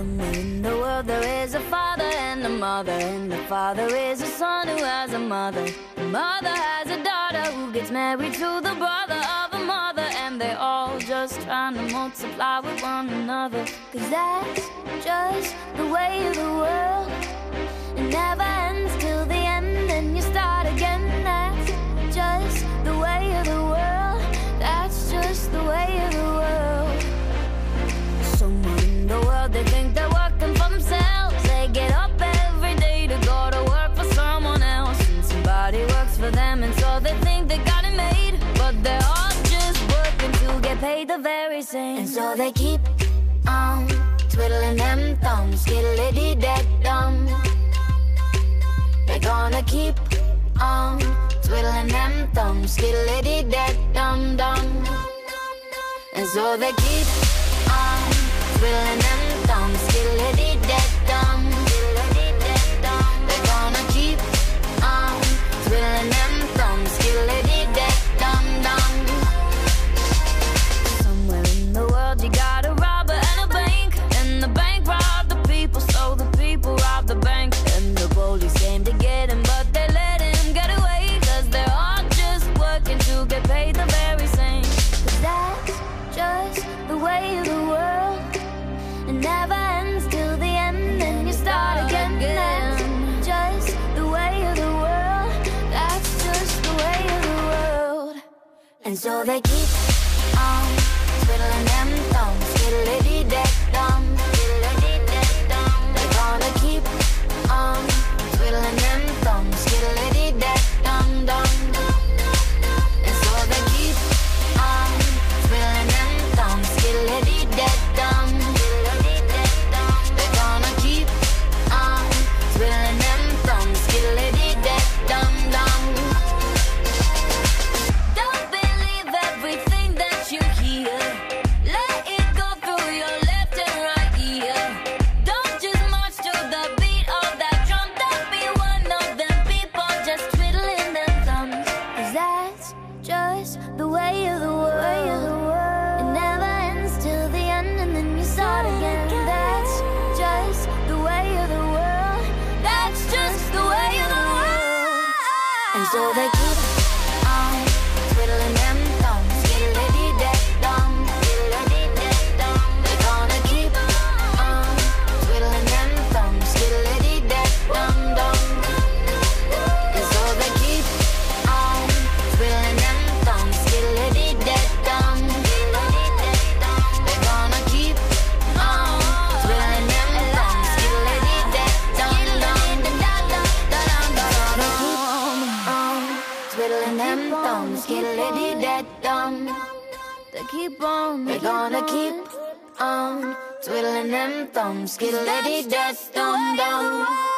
Somewhere in the world there is a father and a mother, and the father is a son who has a mother. The mother has a daughter who gets married to the brother of a mother, and they're all just trying to multiply with one another. 'Cause that's just the way of the world. It never ends till the end, and you start again. That's just the way of the world. That's just the way of the world. Somewhere in the world they think they're working for themselves. They get up every day to go to work for someone else, and somebody works for them, and so they think they got it made. But they're all just working to get paid the very same. And so they keep on twiddling them thumbs, skiddly-dee-dad-dum. They're gonna keep on twiddling them thumbs, skiddly-dee-dad-dum-dum. And so they keep on twiddling them thumbs, skiddly-dee-dad-dum. They're gonna keep on twiddling them thumbs, skiddly-dee-dad-dum-dum. Somewhere in the world you got a robber and a bank, and the bank robbed the people, so the people robbed the bank. And the police came to get him, but they let him get away, 'cause they're all just working to get paid the very same. 'Cause that's just the way of the world. It never ends till the end, and you start again. That's just the way of the world. That's just the way of the world. And so they keep on twiddling them thumbs, skiddly-dee-dad-dum. They're gonna keep on twiddling them thumbs, skiddly-dee-dad-dum-dum. And so they keep on twiddling them thumbs, skiddly-dee-dad-dum. They're gonna keep on twiddling them thumbs, skiddly-dee-dad-dum-dum. Don't believe everything that you hear. Let it go through your left and right ear. Don't just march to the beat of that drum. Don't be one of them people just twiddling their thumbs. 'Cause that's just the way of the world. It never ends till the end, and then you start again. That's just the way of the world. That's just the way of the world. And so they keep on twiddling them thumbs, skiddly-dee-dad-dum. They're gonna keep on twiddling them thumbs, skiddly-dee-dad-dum-dum. And so they keep on twiddling them thumbs, skiddly-dee-dad-dum. They're gonna keep on twiddling them thumbs, skiddly-dee-dad-dum-dum. Twiddling them thumbs, skiddly-dee-dad-dum. They keep on, they're gonna keep on twiddling them thumbs, skiddly-dee-dad-dum-dum.